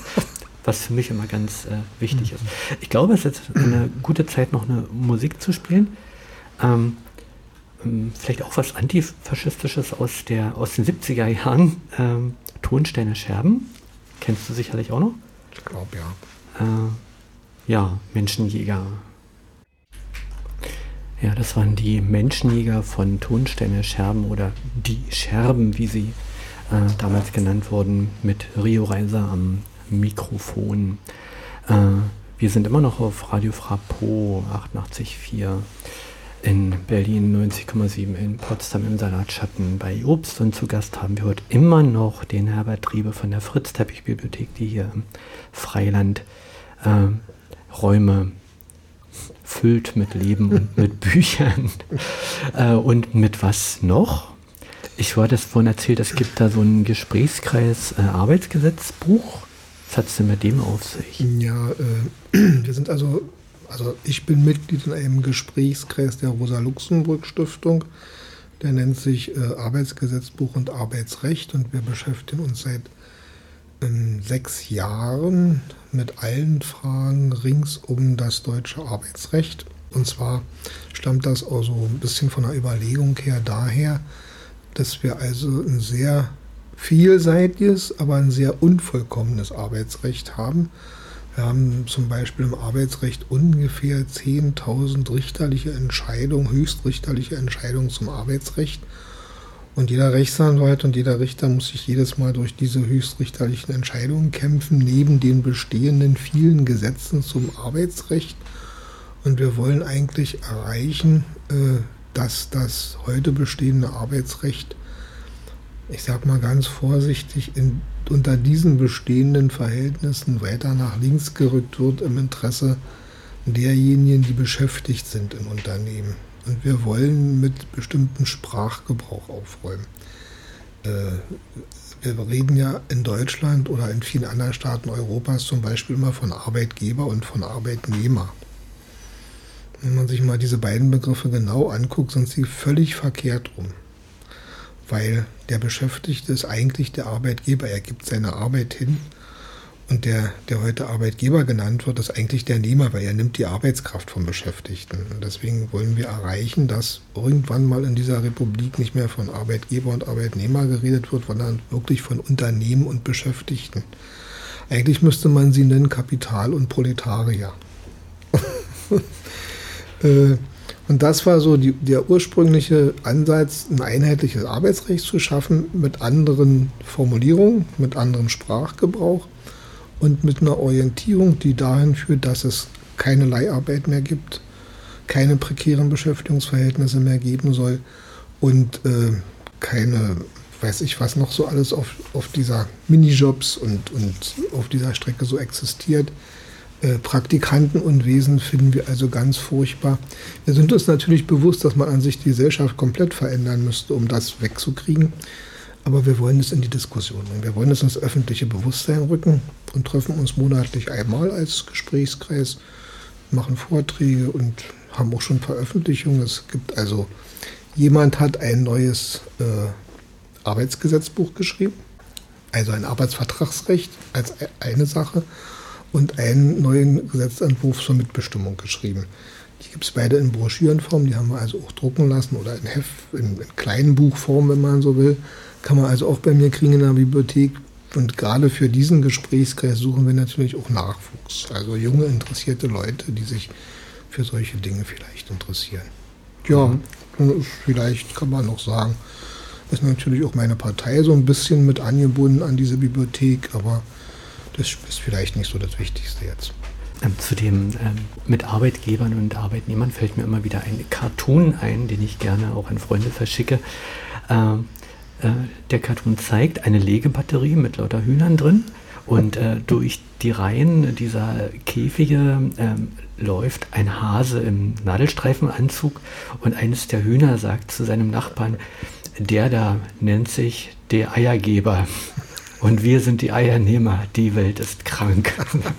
was für mich immer ganz äh, wichtig ist. Ich glaube, es ist jetzt eine gute Zeit, noch eine Musik zu spielen. Ähm, ähm, vielleicht auch was Antifaschistisches aus, der, aus den siebziger Jahren. Ähm, Tonsteine Scherben. Kennst du sicherlich auch noch? Ich glaube, ja. Äh, ja, Menschenjäger. Ja, das waren die Menschenjäger von Tonsteine Scherben oder die Scherben, wie sie äh, damals genannt wurden, mit Rio Reiser am Mikrofon. Äh, wir sind immer noch auf Radio Frapo achtundachtzig Komma vier in Berlin, neunzig Komma sieben in Potsdam im Salatschatten bei Obst, und zu Gast haben wir heute immer noch den Herbert Triebe von der Fritz-Teppich-Bibliothek, die hier im Freiland äh, Räume füllt mit Leben und mit Büchern. äh, und mit was noch? Ich wurde es vorhin erzählt, es gibt da so einen Gesprächskreis äh, Arbeitsgesetzbuch. Was hat es denn mit dem auf sich? Ja, äh, wir sind also, also ich bin Mitglied in einem Gesprächskreis der Rosa-Luxemburg-Stiftung. Der nennt sich äh, Arbeitsgesetzbuch und Arbeitsrecht, und wir beschäftigen uns seit in sechs Jahren mit allen Fragen rings um das deutsche Arbeitsrecht. Und zwar stammt das auch so ein bisschen von der Überlegung her daher, dass wir also ein sehr vielseitiges, aber ein sehr unvollkommenes Arbeitsrecht haben. Wir haben zum Beispiel im Arbeitsrecht ungefähr zehntausend richterliche Entscheidungen, höchstrichterliche Entscheidungen zum Arbeitsrecht. Und jeder Rechtsanwalt und jeder Richter muss sich jedes Mal durch diese höchstrichterlichen Entscheidungen kämpfen, neben den bestehenden vielen Gesetzen zum Arbeitsrecht. Und wir wollen eigentlich erreichen, dass das heute bestehende Arbeitsrecht, ich sage mal ganz vorsichtig, in, unter diesen bestehenden Verhältnissen weiter nach links gerückt wird im Interesse derjenigen, die beschäftigt sind in Unternehmen. Und wir wollen mit bestimmtem Sprachgebrauch aufräumen. Äh, wir reden ja in Deutschland oder in vielen anderen Staaten Europas zum Beispiel immer von Arbeitgeber und von Arbeitnehmer. Wenn man sich mal diese beiden Begriffe genau anguckt, sind sie völlig verkehrt rum. Weil der Beschäftigte ist eigentlich der Arbeitgeber, er gibt seine Arbeit hin. Und der, der heute Arbeitgeber genannt wird, ist eigentlich der Nehmer, weil er nimmt die Arbeitskraft vom Beschäftigten. Und deswegen wollen wir erreichen, dass irgendwann mal in dieser Republik nicht mehr von Arbeitgeber und Arbeitnehmer geredet wird, sondern wirklich von Unternehmen und Beschäftigten. Eigentlich müsste man sie nennen Kapital und Proletarier. Und das war so die, der ursprüngliche Ansatz, ein einheitliches Arbeitsrecht zu schaffen mit anderen Formulierungen, mit anderem Sprachgebrauch. Und mit einer Orientierung, die dahin führt, dass es keine Leiharbeit mehr gibt, keine prekären Beschäftigungsverhältnisse mehr geben soll und äh, keine, weiß ich was noch so alles auf, auf dieser Minijobs und, und auf dieser Strecke so existiert. Äh, Praktikanten und Wesen finden wir also ganz furchtbar. Wir sind uns natürlich bewusst, dass man an sich die Gesellschaft komplett verändern müsste, um das wegzukriegen. Aber wir wollen es in die Diskussion bringen. Wir wollen es ins öffentliche Bewusstsein rücken und treffen uns monatlich einmal als Gesprächskreis, machen Vorträge und haben auch schon Veröffentlichungen. Es gibt also, jemand hat ein neues äh, Arbeitsgesetzbuch geschrieben, also ein Arbeitsvertragsrecht als eine Sache und einen neuen Gesetzentwurf zur Mitbestimmung geschrieben. Die gibt es beide in Broschürenform, die haben wir also auch drucken lassen oder in Heft, in, in kleinen Buchform, wenn man so will. Kann man also auch bei mir kriegen in der Bibliothek. Und gerade für diesen Gesprächskreis suchen wir natürlich auch Nachwuchs. Also junge, interessierte Leute, die sich für solche Dinge vielleicht interessieren. Ja, mhm. Vielleicht kann man noch sagen, ist natürlich auch meine Partei so ein bisschen mit angebunden an diese Bibliothek, aber das ist vielleicht nicht so das Wichtigste jetzt. Ähm, zu dem ähm, mit Arbeitgebern und Arbeitnehmern fällt mir immer wieder ein Cartoon ein, den ich gerne auch an Freunde verschicke. Ähm, Der Cartoon zeigt eine Legebatterie mit lauter Hühnern drin und äh, durch die Reihen dieser Käfige äh, läuft ein Hase im Nadelstreifenanzug und eines der Hühner sagt zu seinem Nachbarn, der da nennt sich der Eiergeber und wir sind die Eiernehmer, die Welt ist krank.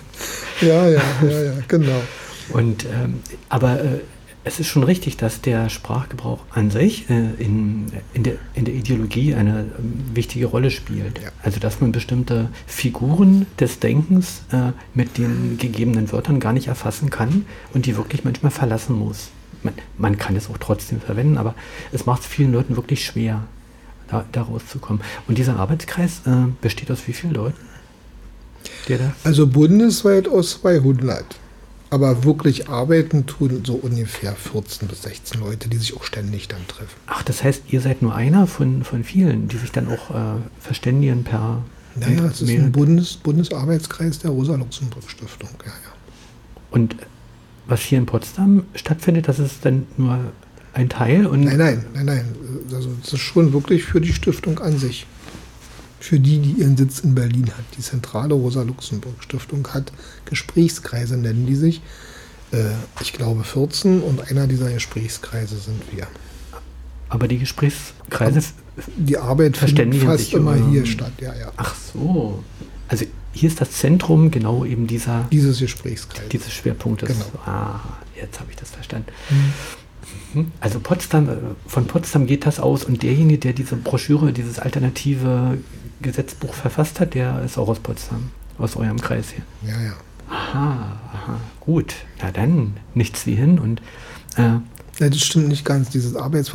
Ja, ja, ja, ja, genau. Und, ähm, aber äh, es ist schon richtig, dass der Sprachgebrauch an sich äh, in, in, der, in der Ideologie eine äh, wichtige Rolle spielt. Ja. Also dass man bestimmte Figuren des Denkens äh, mit den gegebenen Wörtern gar nicht erfassen kann und die wirklich manchmal verlassen muss. Man, man kann es auch trotzdem verwenden, aber es macht es vielen Leuten wirklich schwer, da, da rauszukommen. Und dieser Arbeitskreis äh, besteht aus wie vielen Leuten? Der da? Also bundesweit aus zweihundert. Aber wirklich arbeiten tun so ungefähr vierzehn bis sechzehn Leute, die sich auch ständig dann treffen. Ach, das heißt, ihr seid nur einer von, von vielen, die sich dann auch äh, verständigen per... Naja, es ist ein Bundes, Bundesarbeitskreis der Rosa-Luxemburg-Stiftung. Ja, ja. Und was hier in Potsdam stattfindet, das ist dann nur ein Teil? Und nein, nein, nein, nein. Also das ist schon wirklich für die Stiftung an sich. Für die, die ihren Sitz in Berlin hat. Die zentrale Rosa-Luxemburg-Stiftung hat Gesprächskreise, nennen die sich. Äh, ich glaube vierzehn und einer dieser Gesprächskreise sind wir. Aber die Gesprächskreise... Aber die Arbeit findet fast immer über, hier statt, ja, ja. Ach so. Also hier ist das Zentrum genau eben dieser... Dieses Gesprächskreis. Dieses Schwerpunktes. Genau. Ah, jetzt habe ich das verstanden. Mhm. Also Potsdam, von Potsdam geht das aus und derjenige, der diese Broschüre, dieses alternative Gesetzbuch verfasst hat, der ist auch aus Potsdam, aus eurem Kreis hier. Ja, ja. Aha, aha, gut. Na dann, nichts wie hin und... Äh, ja, das stimmt nicht ganz. Dieses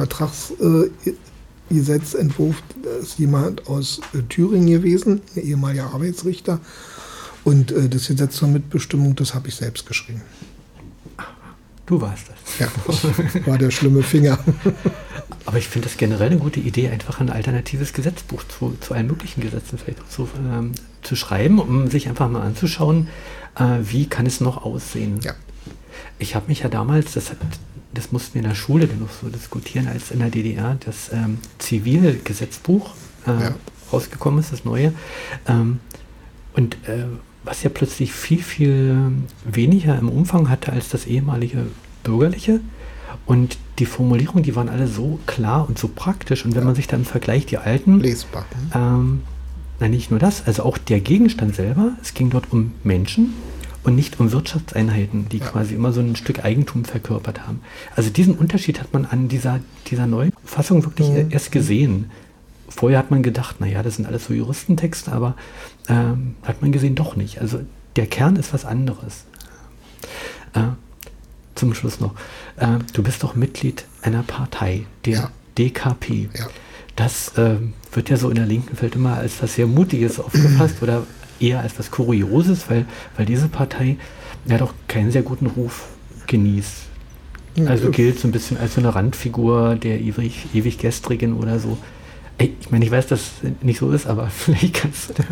Arbeitsvertragsgesetzentwurf äh, ist jemand aus äh, Thüringen gewesen, ein ehemaliger Arbeitsrichter. Und äh, das Gesetz zur Mitbestimmung, das habe ich selbst geschrieben. Du warst das. Ja, ich war der schlimme Finger. Aber ich finde das generell eine gute Idee, einfach ein alternatives Gesetzbuch zu, zu allen möglichen Gesetzen vielleicht auch zu, ähm, zu schreiben, um sich einfach mal anzuschauen, äh, wie kann es noch aussehen. Ja. Ich habe mich ja damals, das, hat, das mussten wir in der Schule noch so diskutieren, als in der D D R das ähm, Zivilgesetzbuch äh, ja. rausgekommen ist, das neue. Ähm, und äh, was ja plötzlich viel, viel weniger im Umfang hatte als das ehemalige bürgerliche. Und die Formulierungen, die waren alle so klar und so praktisch. Und wenn ja. man sich dann vergleicht, die alten... Lesbar. Ähm, na, nicht nur das, also auch der Gegenstand selber. Es ging dort um Menschen und nicht um Wirtschaftseinheiten, die ja. quasi immer so ein Stück Eigentum verkörpert haben. Also diesen Unterschied hat man an dieser, dieser neuen Fassung wirklich mhm. erst gesehen. Vorher hat man gedacht, naja, das sind alles so Juristentexte, aber ähm, hat man gesehen, doch nicht. Also der Kern ist was anderes. Äh, zum Schluss noch. Äh, du bist doch Mitglied einer Partei, der ja. D K P. Ja. Das äh, wird ja so in der linken Welt immer als was sehr Mutiges aufgefasst oder eher als was Kurioses, weil, weil diese Partei ja doch keinen sehr guten Ruf genießt. Also gilt so ein bisschen als so eine Randfigur der ewig, ewig Gestrigen oder so. Ich meine, ich weiß, dass es nicht so ist, aber vielleicht kannst du...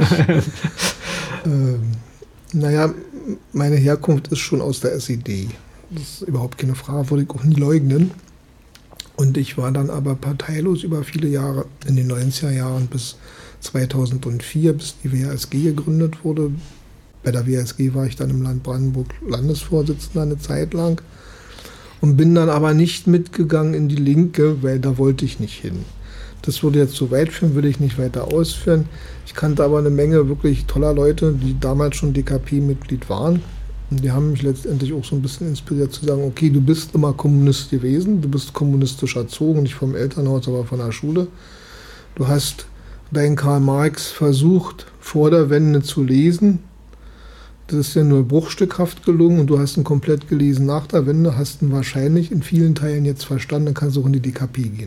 ähm, naja, meine Herkunft ist schon aus der S E D. Das ist überhaupt keine Frage, würde ich auch nie leugnen. Und ich war dann aber parteilos über viele Jahre, in den neunziger Jahren bis zweitausendvier, bis die W A S G gegründet wurde. Bei der W A S G war ich dann im Land Brandenburg Landesvorsitzender eine Zeit lang und bin dann aber nicht mitgegangen in die Linke, weil da wollte ich nicht hin. Das würde jetzt zu weit führen, würde ich nicht weiter ausführen. Ich kannte aber eine Menge wirklich toller Leute, die damals schon D K P-Mitglied waren. Und die haben mich letztendlich auch so ein bisschen inspiriert zu sagen, okay, du bist immer Kommunist gewesen, du bist kommunistisch erzogen, nicht vom Elternhaus, aber von der Schule. Du hast deinen Karl Marx versucht, vor der Wende zu lesen. Das ist ja nur bruchstückhaft gelungen und du hast ihn komplett gelesen nach der Wende, hast ihn wahrscheinlich in vielen Teilen jetzt verstanden, dann kannst du auch in die D K P gehen.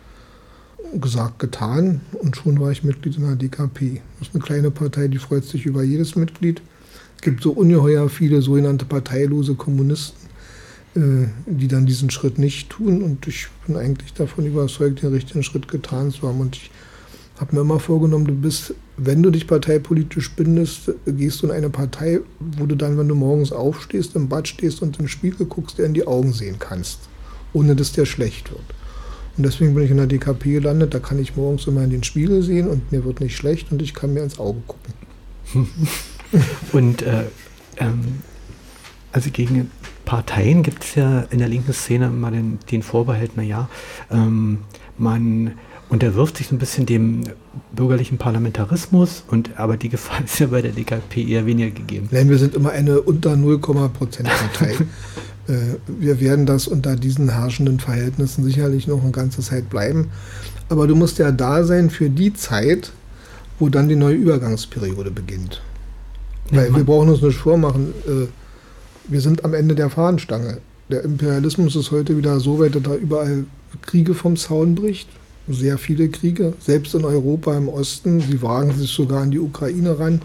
Gesagt, getan und schon war ich Mitglied in der D K P. Das ist eine kleine Partei, die freut sich über jedes Mitglied. Es gibt so ungeheuer viele sogenannte parteilose Kommunisten, äh, die dann diesen Schritt nicht tun und ich bin eigentlich davon überzeugt, den richtigen Schritt getan zu haben und ich habe mir immer vorgenommen, du bist, wenn du dich parteipolitisch bindest, gehst du in eine Partei, wo du dann, wenn du morgens aufstehst, im Bad stehst und in den Spiegel guckst, dir in die Augen sehen kannst, ohne dass dir schlecht wird. Und deswegen bin ich in der D K P gelandet, da kann ich morgens immer in den Spiegel sehen und mir wird nicht schlecht und ich kann mir ins Auge gucken. Und äh, ähm, also gegen Parteien gibt es ja in der linken Szene immer den, den Vorbehalt, naja, ähm, man unterwirft sich so ein bisschen dem bürgerlichen Parlamentarismus, und aber die Gefahr ist ja bei der D K P eher weniger gegeben. Nein, wir sind immer eine unter null Prozent Partei. Wir werden das unter diesen herrschenden Verhältnissen sicherlich noch eine ganze Zeit bleiben. Aber du musst ja da sein für die Zeit, wo dann die neue Übergangsperiode beginnt. Ja, Weil wir brauchen uns nicht vormachen, wir sind am Ende der Fahnenstange. Der Imperialismus ist heute wieder so weit, dass da überall Kriege vom Zaun bricht. Sehr viele Kriege, selbst in Europa im Osten. Sie wagen sich sogar an die Ukraine ran.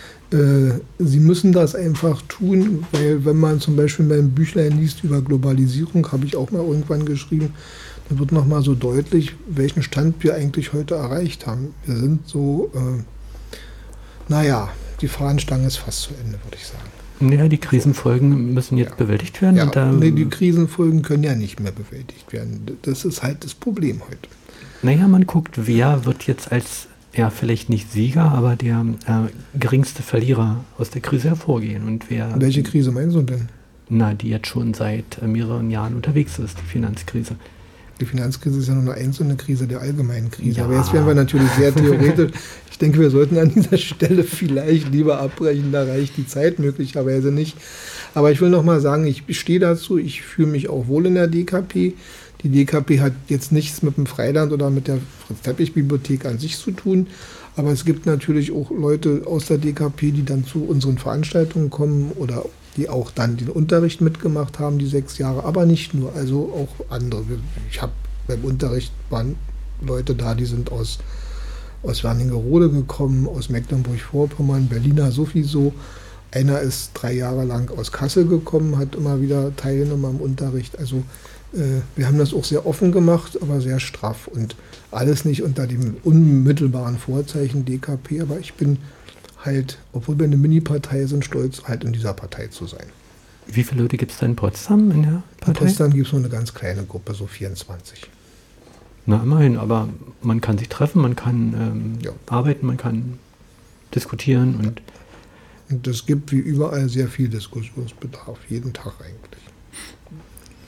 Sie müssen das einfach tun, weil wenn man zum Beispiel mein Büchlein liest über Globalisierung, habe ich auch mal irgendwann geschrieben, dann wird nochmal so deutlich, welchen Stand wir eigentlich heute erreicht haben. Wir sind so, äh, naja, die Fahnenstange ist fast zu Ende, würde ich sagen. Ja, die Krisenfolgen müssen jetzt ja. bewältigt werden. Ja, und da, nee, die Krisenfolgen können ja nicht mehr bewältigt werden. Das ist halt das Problem heute. Naja, man guckt, wer wird jetzt als ja, vielleicht nicht Sieger, aber der äh, geringste Verlierer aus der Krise hervorgehen. Und wer, Welche Krise meinst du denn? Na, die jetzt schon seit äh, mehreren Jahren unterwegs ist, die Finanzkrise. Die Finanzkrise ist ja nur eine einzelne Krise der allgemeinen Krise. Ja. Aber jetzt werden wir natürlich sehr theoretisch. Ich denke, wir sollten an dieser Stelle vielleicht lieber abbrechen, da reicht die Zeit möglicherweise nicht. Aber ich will noch mal sagen, ich stehe dazu, ich fühle mich auch wohl in der D K P. Die D K P hat jetzt nichts mit dem Freiland oder mit der Fritz-Teppich-Bibliothek an sich zu tun, aber es gibt natürlich auch Leute aus der D K P, die dann zu unseren Veranstaltungen kommen oder die auch dann den Unterricht mitgemacht haben, die sechs Jahre, aber nicht nur, also auch andere. Ich habe beim Unterricht waren Leute da, die sind aus, aus Wernigerode gekommen, aus Mecklenburg-Vorpommern, Berliner sowieso. Einer ist drei Jahre lang aus Kassel gekommen, hat immer wieder teilgenommen am Unterricht. Also äh, wir haben das auch sehr offen gemacht, aber sehr straff und alles nicht unter dem unmittelbaren Vorzeichen D K P. Aber ich bin halt, obwohl wir eine Mini-Partei sind, stolz, halt in dieser Partei zu sein. Wie viele Leute gibt es da in Potsdam in der Partei? In Potsdam gibt es nur eine ganz kleine Gruppe, so vierundzwanzig. Na, immerhin, aber man kann sich treffen, man kann ähm, ja. arbeiten, man kann diskutieren und Und es gibt wie überall sehr viel Diskussionsbedarf, jeden Tag eigentlich.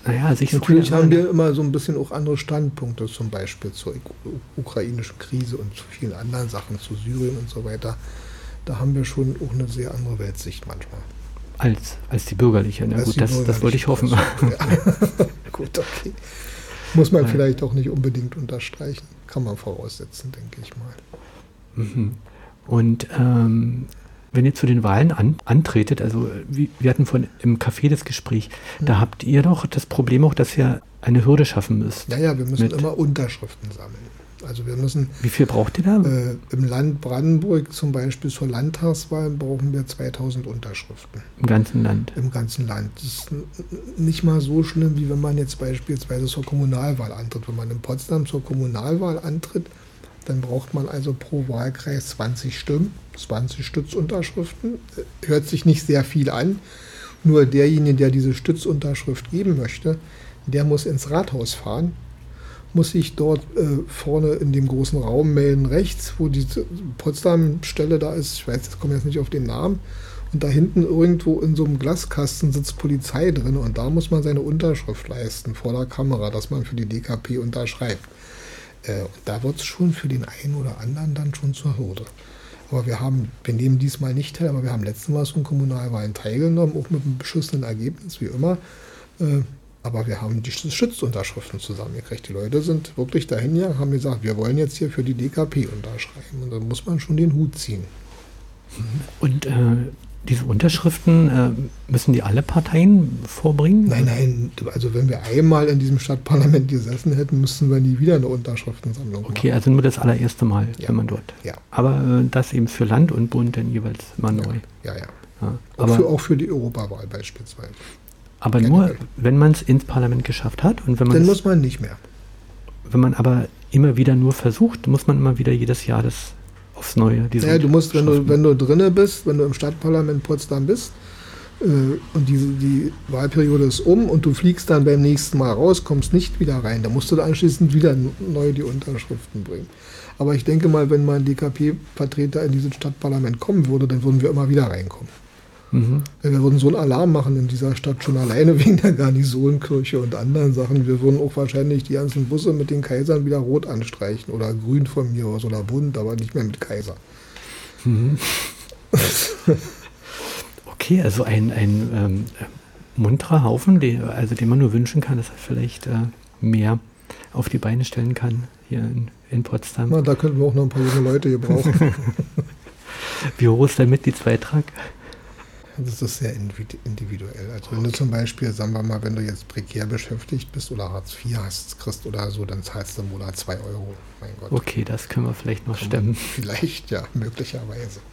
Naja, also ich Natürlich haben wir immer so ein bisschen auch andere Standpunkte, zum Beispiel zur ukrainischen Krise und zu vielen anderen Sachen, zu Syrien und so weiter. Da haben wir schon auch eine sehr andere Weltsicht manchmal. Als, als die bürgerliche, na gut, das, das wollte ich hoffen. Ja. Gut, okay. Muss man ja. vielleicht auch nicht unbedingt unterstreichen. Kann man voraussetzen, denke ich mal. Mhm. Und ähm, wenn ihr zu den Wahlen an, antretet, also wie, wir hatten vorhin im Café das Gespräch, mhm. da habt ihr doch das Problem auch, dass ihr eine Hürde schaffen müsst. Ja, ja, wir müssen immer Unterschriften sammeln. Also wir müssen... Wie viel braucht ihr da? Äh, Im Land Brandenburg zum Beispiel zur Landtagswahl brauchen wir zweitausend Unterschriften. Im ganzen Land? Im ganzen Land. Das ist nicht mal so schlimm, wie wenn man jetzt beispielsweise zur Kommunalwahl antritt. Wenn man in Potsdam zur Kommunalwahl antritt, dann braucht man also pro Wahlkreis zwanzig Stimmen, zwanzig Stützunterschriften. Hört sich nicht sehr viel an. Nur derjenige, der diese Stützunterschrift geben möchte, der muss ins Rathaus fahren, muss sich dort äh, vorne in dem großen Raum melden, rechts, wo die Potsdam-Stelle da ist. Ich weiß, jetzt komme ich jetzt nicht auf den Namen. Und da hinten irgendwo in so einem Glaskasten sitzt Polizei drin und da muss man seine Unterschrift leisten vor der Kamera, dass man für die D K P unterschreibt. Äh, und da wird es schon für den einen oder anderen dann schon zur Hürde. Aber wir haben, wir nehmen diesmal nicht teil, aber wir haben letztes Mal so in Kommunalwahlen teilgenommen, auch mit einem beschissenen Ergebnis, wie immer. Äh, Aber wir haben die Schützunterschriften zusammengekriegt. Die Leute sind wirklich dahin ja, haben gesagt, wir wollen jetzt hier für die D K P unterschreiben. Und dann muss man schon den Hut ziehen. Und äh, diese Unterschriften, äh, müssen die alle Parteien vorbringen? Nein, nein. Also wenn wir einmal in diesem Stadtparlament gesessen hätten, müssten wir nie wieder eine Unterschriftensammlung machen. Okay, also nur das allererste Mal, ja. wenn man dort. Ja. Aber äh, das eben für Land und Bund dann jeweils immer neu. Ja, ja. ja. ja. Auch, Aber, für, auch für die Europawahl beispielsweise. Aber nur, wenn man es ins Parlament geschafft hat und wenn man dann muss man nicht mehr. Wenn man aber immer wieder nur versucht, muss man immer wieder jedes Jahr das aufs Neue. Diese ja, du musst, wenn du, wenn du drinne bist, wenn du im Stadtparlament Potsdam bist äh, und diese, die Wahlperiode ist um und du fliegst dann beim nächsten Mal raus, kommst nicht wieder rein, dann musst du anschließend wieder neu die Unterschriften bringen. Aber ich denke mal, wenn mal ein D K P-Vertreter in dieses Stadtparlament kommen würde, dann würden wir immer wieder reinkommen. Mhm. Wir würden so einen Alarm machen in dieser Stadt schon alleine wegen der Garnisonkirche und anderen Sachen. Wir würden auch wahrscheinlich die ganzen Busse mit den Kaisern wieder rot anstreichen oder grün von mir aus oder bunt, aber nicht mehr mit Kaiser. Mhm. Okay, also ein, ein ähm, munterer Haufen, den, also den man nur wünschen kann, dass er vielleicht äh, mehr auf die Beine stellen kann hier in, in Potsdam. Na, da könnten wir auch noch ein paar junge Leute gebrauchen. Wie hoch ist der Mitgliedsbeitrag? Das ist sehr individuell. Also wenn du zum Beispiel, sagen wir mal, wenn du jetzt prekär beschäftigt bist oder Hartz vier hast, kriegst oder so, dann zahlst du im Monat zwei Euro. Mein Gott. Okay, das können wir vielleicht noch stemmen. Vielleicht, ja, möglicherweise.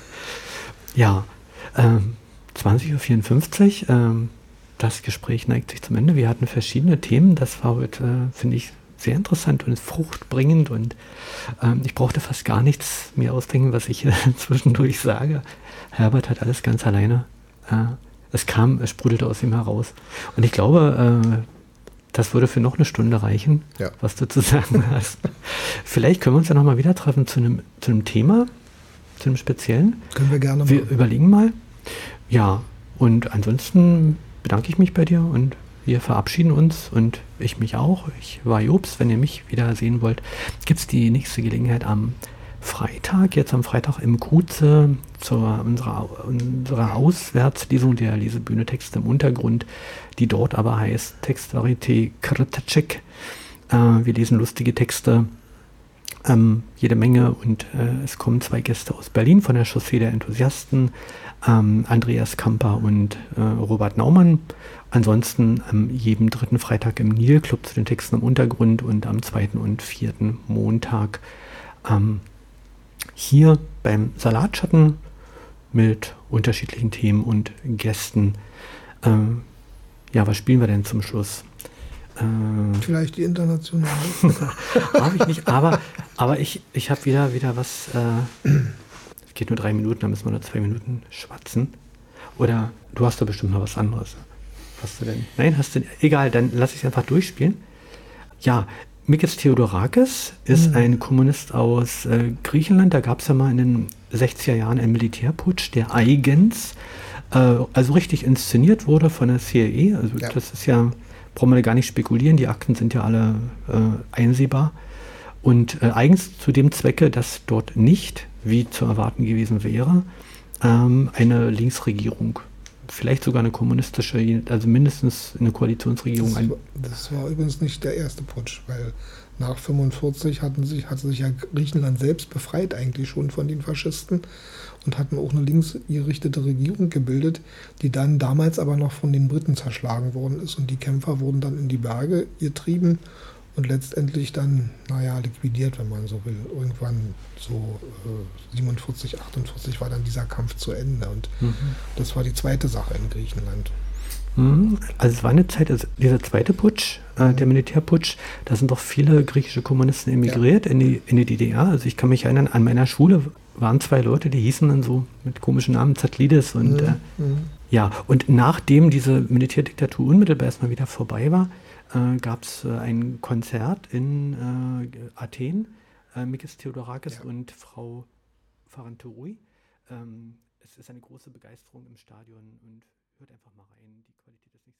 Ja, ähm, zwanzig Uhr vierundfünfzig, ähm, das Gespräch neigt sich zum Ende. Wir hatten verschiedene Themen. Das war heute, äh, finde ich, sehr interessant und fruchtbringend und ähm, ich brauchte fast gar nichts mehr ausdenken, was ich äh, zwischendurch sage. Herbert hat alles ganz alleine. Äh, es kam, es sprudelte aus ihm heraus. Und ich glaube, äh, das würde für noch eine Stunde reichen, ja. was du zu sagen hast. Vielleicht können wir uns ja nochmal wieder treffen zu einem, zu einem Thema, zu einem speziellen. Können wir gerne machen. Wir überlegen mal. Ja, und ansonsten bedanke ich mich bei dir und wir verabschieden uns und ich mich auch. Ich war Jobs. Wenn ihr mich wieder sehen wollt, gibt es die nächste Gelegenheit am Freitag, jetzt am Freitag im Kuze, zu unserer, unserer Auswärtslesung der Lesebühne Texte im Untergrund, die dort aber heißt Textvarieté Krtacek. Äh, wir lesen lustige Texte, ähm, jede Menge und äh, es kommen zwei Gäste aus Berlin von der Chaussee der Enthusiasten, ähm, Andreas Kamper und äh, Robert Naumann. Ansonsten am jedem dritten Freitag im Nil-Club zu den Texten im Untergrund und am zweiten und vierten Montag ähm, hier beim Salatschatten mit unterschiedlichen Themen und Gästen. Ähm, ja, was spielen wir denn zum Schluss? Äh, Vielleicht die internationale. Habe ich nicht, aber, aber ich, ich habe wieder, wieder was. Es äh, geht nur drei Minuten, da müssen wir nur zwei Minuten schwatzen. Oder du hast da bestimmt noch was anderes. Hast du denn? Nein, hast du. Egal, dann lass ich es einfach durchspielen. Ja, Mikis Theodorakis ist mhm. ein Kommunist aus äh, Griechenland. Da gab es ja mal in den sechziger Jahren einen Militärputsch, der eigens, äh, also richtig inszeniert wurde von der C I A. Also ja. Das ist ja brauchen wir gar nicht spekulieren, die Akten sind ja alle äh, einsehbar. Und äh, eigens zu dem Zwecke, dass dort nicht, wie zu erwarten gewesen wäre, ähm, eine Linksregierung, vielleicht sogar eine kommunistische, also mindestens eine Koalitionsregierung. Das war, das war übrigens nicht der erste Putsch, weil nach fünfundvierzig hatten sich, hatte sich ja Griechenland selbst befreit eigentlich schon von den Faschisten und hatten auch eine linksgerichtete Regierung gebildet, die dann damals aber noch von den Briten zerschlagen worden ist. Und die Kämpfer wurden dann in die Berge getrieben und letztendlich dann, naja, liquidiert, wenn man so will. Irgendwann so äh, siebenundvierzig, achtundvierzig war dann dieser Kampf zu Ende. Und mhm. das war die zweite Sache in Griechenland. Also es war eine Zeit, also dieser zweite Putsch, äh, der Militärputsch, da sind doch viele griechische Kommunisten emigriert ja. in die, in die D D R. Also ich kann mich erinnern, an meiner Schule waren zwei Leute, die hießen dann so mit komischen Namen Zatlidis und mhm. äh, ja, und nachdem diese Militärdiktatur unmittelbar erstmal wieder vorbei war, äh, gab es äh, ein Konzert in äh, Athen, äh, Mikis Theodorakis ja. und Frau Farantoui. Ähm, es ist eine große Begeisterung im Stadion und hört einfach mal rein, die Qualität ist nicht